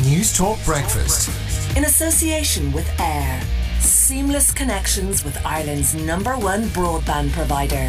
News Talk Breakfast. In association with AIR. Seamless connections with Ireland's #1 broadband provider.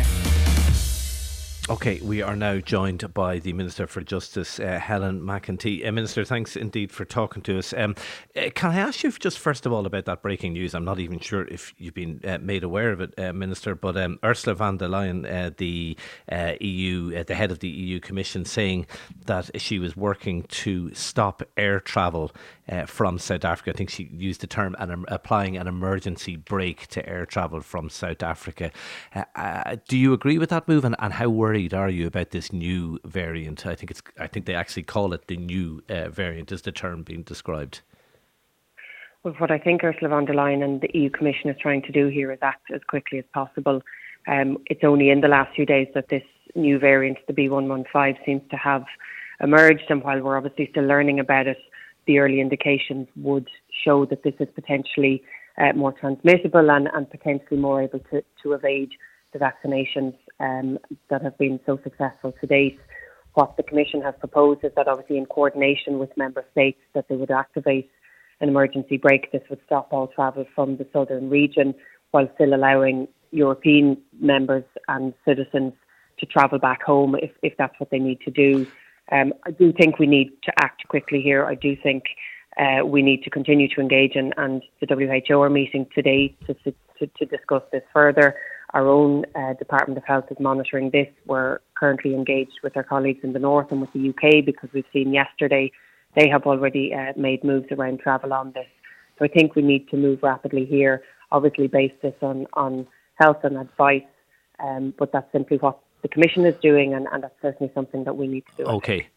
OK, we are now joined by the Minister for Justice, Helen McEntee. Minister, thanks indeed for talking to us. Can I ask you just first of all about that breaking news? I'm not even sure if you've been made aware of it, Minister, but Ursula von der Leyen, the EU, the head of the EU Commission, saying that she was working to stop air travel from South Africa. I think she used the term applying an emergency brake to air travel from South Africa. Do you agree with that move, and how worried are you about this new variant? I think they actually call it the new variant, is the term being described. Well, what I think Ursula von der Leyen and the EU Commission is trying to do here is act as quickly as possible. It's only in the last few days that this new variant, the B.1.1.5, seems to have emerged, and while we're obviously still learning about it, the early indications would show that this is potentially more transmissible and potentially more able to evade the vaccinations that have been so successful to date. What the Commission has proposed is that, obviously in coordination with Member States, that they would activate an emergency brake. This would stop all travel from the southern region while still allowing European members and citizens to travel back home if that's what they need to do. I do think we need to act quickly here. I do think we need to continue to engage, and the WHO are meeting today to discuss this further. Our own Department of Health is monitoring this. We're currently engaged with our colleagues in the north and with the UK, because we've seen yesterday they have already made moves around travel on this. So I think we need to move rapidly here, obviously base this on health and advice, but that's simply what the Commission is doing, and that's certainly something that we need to do. Okay.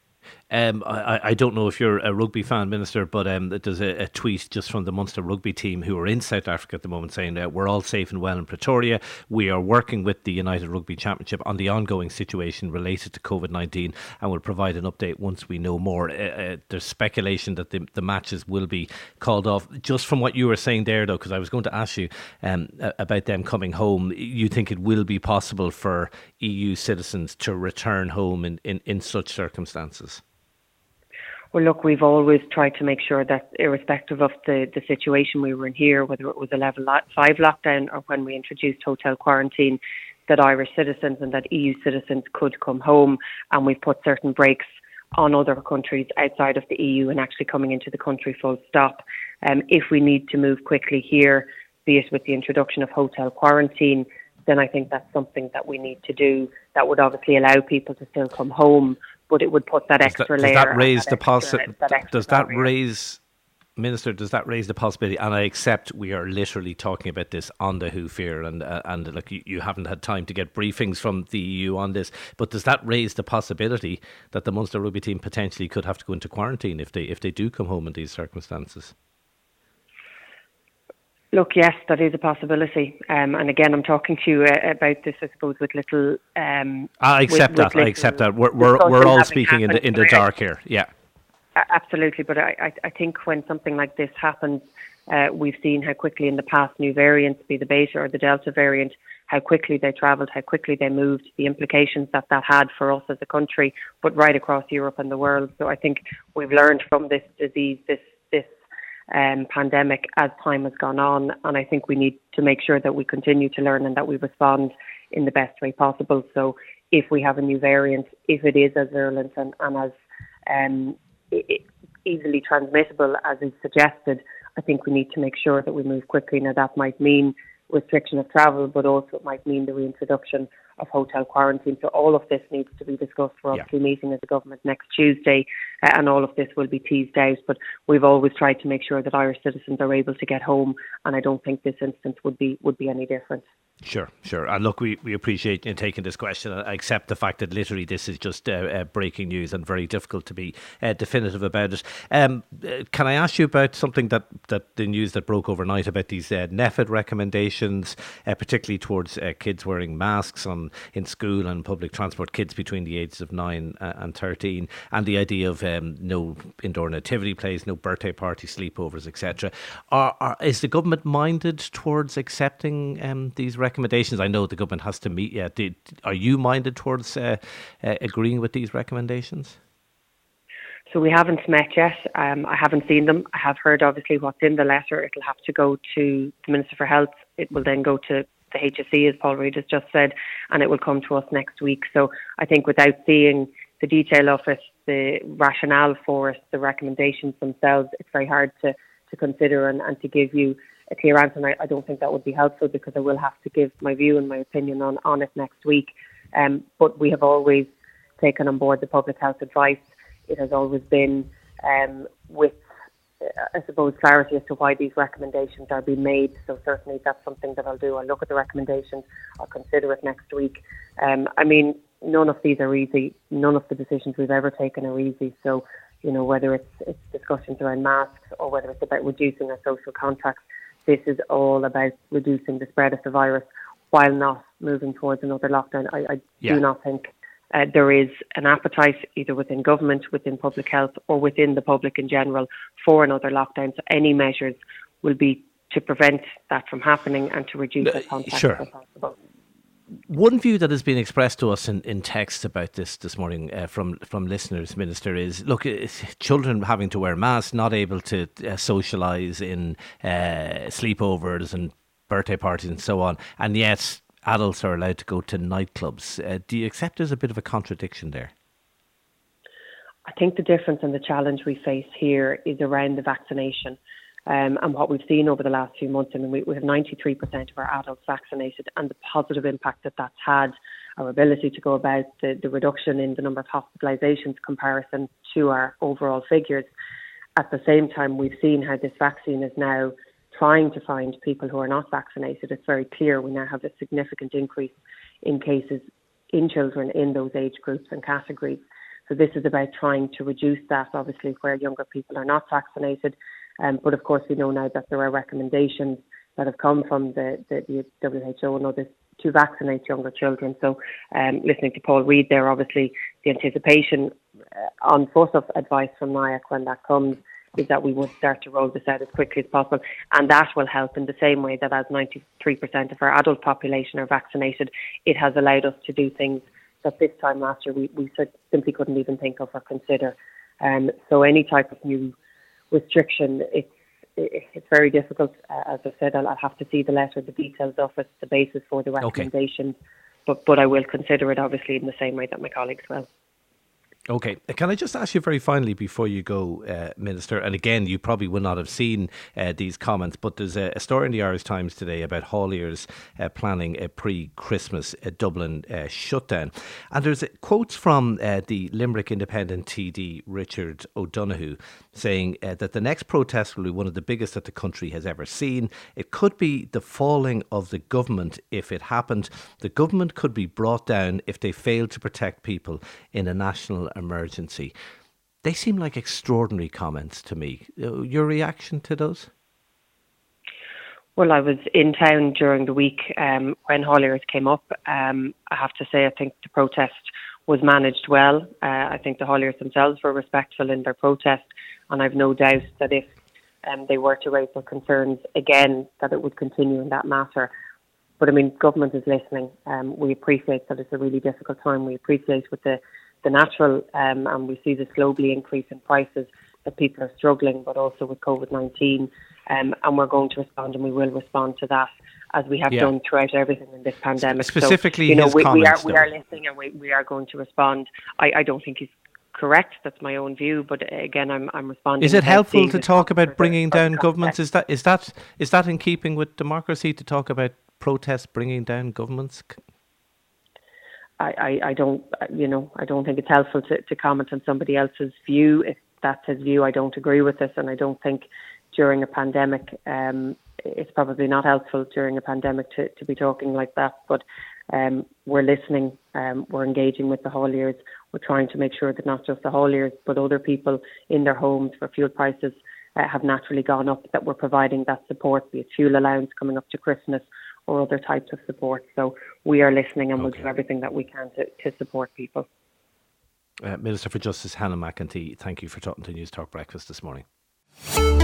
I don't know if you're a rugby fan, Minister, but there's a tweet just from the Munster rugby team who are in South Africa at the moment saying we're all safe and well in Pretoria. We are working with the United Rugby Championship on the ongoing situation related to COVID-19, and we'll provide an update once we know more. There's speculation that the matches will be called off. Just from what you were saying there, though, because I was going to ask you about them coming home, you think it will be possible for EU citizens to return home in such circumstances? Well, look, we've always tried to make sure that, irrespective of the situation we were in here, whether it was a level 5 lockdown or when we introduced hotel quarantine, that Irish citizens and that EU citizens could come home, and we've put certain brakes on other countries outside of the EU and actually coming into the country full stop. If we need to move quickly here, be it with the introduction of hotel quarantine, then I think that's something that we need to do. That would obviously allow people to still come home, but it would put that extra layer. Does that raise, Minister, does that raise the possibility, and I accept we are literally talking about this on the hoof here, and like you haven't had time to get briefings from the EU on this, but does that raise the possibility that the Munster rugby team potentially could have to go into quarantine if they do come home in these circumstances? Look, yes, that is a possibility. And again, I'm talking to you about this, I suppose, with little... I accept that. We're all speaking in the dark here. Yeah. Absolutely. But I think when something like this happens, we've seen how quickly in the past new variants, be the Beta or the Delta variant, how quickly they travelled, how quickly they moved, the implications that had for us as a country, but right across Europe and the world. So I think we've learned from this disease, this pandemic as time has gone on, and I think we need to make sure that we continue to learn and that we respond in the best way possible. So if we have a new variant, if it is as virulent and as easily transmissible as is suggested, I think we need to make sure that we move quickly. Now that might mean restriction of travel, but also it might mean the reintroduction of hotel quarantine. So all of this needs to be discussed. We're obviously meeting as a government next Tuesday, and all of this will be teased out. But we've always tried to make sure that Irish citizens are able to get home, and I don't think this instance would be any different. Sure. And look, we appreciate you taking this question. I accept the fact that literally this is just breaking news and very difficult to be definitive about it. Can I ask you about something that the news that broke overnight about these NPHET recommendations, particularly towards kids wearing masks in school and public transport, kids between the ages of 9 and 13, and the idea of no indoor nativity plays, no birthday parties, sleepovers, etc. Is the government minded towards accepting these recommendations? I know the government has to meet yet. Are you minded towards agreeing with these recommendations? So we haven't met yet. I haven't seen them. I have heard obviously what's in the letter. It'll have to go to the Minister for Health. It will then go to the HSE, as Paul Reid has just said, and it will come to us next week. So I think without seeing the detail of it, the rationale for it, the recommendations themselves, it's very hard to consider and to give you a clear answer. And I don't think that would be helpful, because I will have to give my view and my opinion on it next week. But we have always taken on board the public health advice. It has always been with, I suppose, clarity as to why these recommendations are being made. So certainly that's something that I'll do. I'll look at the recommendations. I'll consider it next week. I mean, none of these are easy. None of the decisions we've ever taken are easy. So, you know, whether it's discussions around masks or whether it's about reducing our social contacts, this is all about reducing the spread of the virus while not moving towards another lockdown. I do not think there is an appetite either within government, within public health, or within the public in general for another lockdown. So any measures will be to prevent that from happening and to reduce the contact as possible. One view that has been expressed to us in text about this morning from listeners, Minister, is, look, children having to wear masks, not able to socialise in sleepovers and birthday parties and so on, and yet adults are allowed to go to nightclubs. Do you accept there's a bit of a contradiction there? I think the difference and the challenge we face here is around the vaccination. And what we've seen over the last few months, I mean, we have 93% of our adults vaccinated, and the positive impact that that's had, our ability to go about, the reduction in the number of hospitalisations comparison to our overall figures. At the same time, we've seen how this vaccine is now trying to find people who are not vaccinated. It's very clear we now have a significant increase in cases in children in those age groups and categories. So this is about trying to reduce that, obviously, where younger people are not vaccinated. But of course, we know now that there are recommendations that have come from the WHO and others to vaccinate younger children. So listening to Paul Reid there, obviously the anticipation on foot of advice from NIAC when that comes is that we would start to roll this out as quickly as possible. And that will help in the same way that as 93% of our adult population are vaccinated, it has allowed us to do things that this time last year we simply couldn't even think of or consider. So any type of new restriction, it's very difficult. As I said, I'll have to see the letter, the details of it, the basis for the recommendations. Okay. But I will consider it, obviously, in the same way that my colleagues will. Okay. Can I just ask you very finally before you go, Minister, and again, you probably will not have seen these comments, but there's a story in the Irish Times today about hauliers planning a pre-Christmas Dublin shutdown. And there's quotes from the Limerick Independent TD, Richard O'Donoghue, saying that the next protest will be one of the biggest that the country has ever seen. It could be the falling of the government if it happened. The government could be brought down if they failed to protect people in a national emergency. They seem like extraordinary comments to me. Your reaction to those? Well, I was in town during the week when hauliers came up. I have to say, I think the protest was managed well. I think the hauliers themselves were respectful in their protest, and I've no doubt that if they were to raise their concerns again, that it would continue in that matter. But I mean, government is listening. We appreciate that it's a really difficult time. We appreciate with the natural, and we see this globally increase in prices, that people are struggling, but also with COVID-19. And we're going to respond, and we will respond to that as we have done throughout everything in this pandemic. Specifically, so, his comments, we are listening, and we are going to respond. I don't think he's correct. That's my own view. But again, I'm responding. Is it helpful to talk about bringing down governments? Is that in keeping with democracy to talk about protests bringing down governments? I don't think it's helpful to comment on somebody else's view. If that's his view, I don't agree with it, and I don't think during a pandemic, it's probably not helpful during a pandemic to be talking like that. But we're listening, we're engaging with the hauliers. We're trying to make sure that not just the hauliers, but other people in their homes, where fuel prices have naturally gone up, that we're providing that support, be it fuel allowance coming up to Christmas or other types of support. So we are listening, and we'll do everything that we can to support people. Minister for Justice Helen McEntee, thank you for talking to News Talk Breakfast this morning.